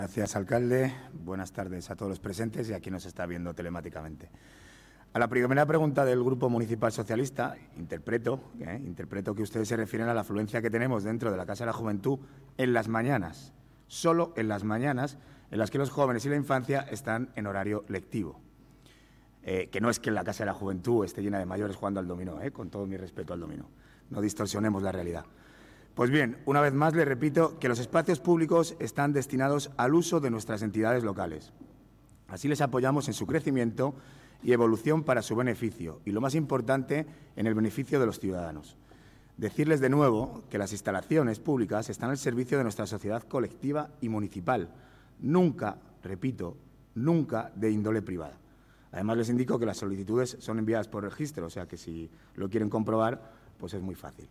Gracias, alcalde. Buenas tardes a todos los presentes y a quien nos está viendo telemáticamente. A la primera pregunta del Grupo Municipal Socialista, interpreto que ustedes se refieren a la afluencia que tenemos dentro de la Casa de la Juventud en las mañanas, solo en las mañanas en las que los jóvenes y la infancia están en horario lectivo. Que no es que la Casa de la Juventud esté llena de mayores jugando al dominó, con todo mi respeto al dominó. No distorsionemos la realidad. Pues bien, una vez más le repito que los espacios públicos están destinados al uso de nuestras entidades locales. Así les apoyamos en su crecimiento y evolución para su beneficio y, lo más importante, en el beneficio de los ciudadanos. Decirles de nuevo que las instalaciones públicas están al servicio de nuestra sociedad colectiva y municipal, nunca, repito, nunca de índole privada. Además, les indico que las solicitudes son enviadas por registro, o sea que si lo quieren comprobar, pues es muy fácil.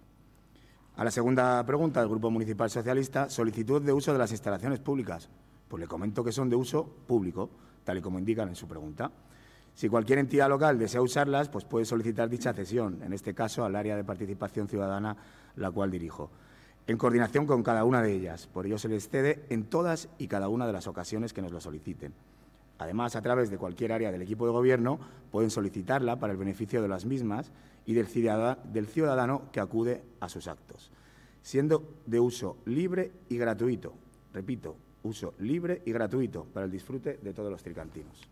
A la segunda pregunta del Grupo Municipal Socialista, solicitud de uso de las instalaciones públicas. Pues le comento que son de uso público, tal y como indican en su pregunta. Si cualquier entidad local desea usarlas, pues puede solicitar dicha cesión, en este caso al área de participación ciudadana, la cual dirijo, en coordinación con cada una de ellas. Por ello se les cede en todas y cada una de las ocasiones que nos lo soliciten. Además, a través de cualquier área del equipo de gobierno, pueden solicitarla para el beneficio de las mismas y del ciudadano que acude a sus actos, siendo de uso libre y gratuito. Repito, uso libre y gratuito para el disfrute de todos los tricantinos.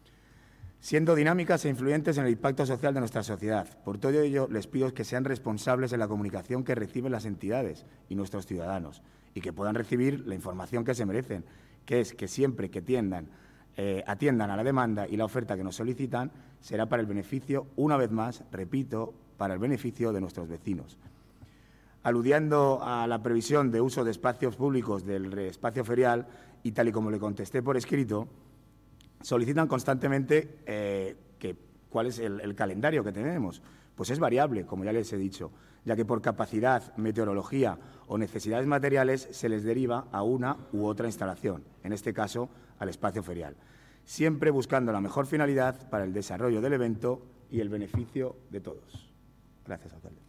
Siendo dinámicas e influyentes en el impacto social de nuestra sociedad. Por todo ello, les pido que sean responsables en la comunicación que reciben las entidades y nuestros ciudadanos y que puedan recibir la información que se merecen, que es que siempre que atiendan a la demanda y la oferta que nos solicitan, será para el beneficio, una vez más, repito, para el beneficio de nuestros vecinos. Aludiendo a la previsión de uso de espacios públicos del espacio ferial y tal y como le contesté por escrito, solicitan constantemente cuál es el calendario que tenemos. Pues es variable, como ya les he dicho, ya que por capacidad, meteorología o necesidades materiales se les deriva a una u otra instalación, en este caso al espacio ferial, siempre buscando la mejor finalidad para el desarrollo del evento y el beneficio de todos. Gracias, alcalde.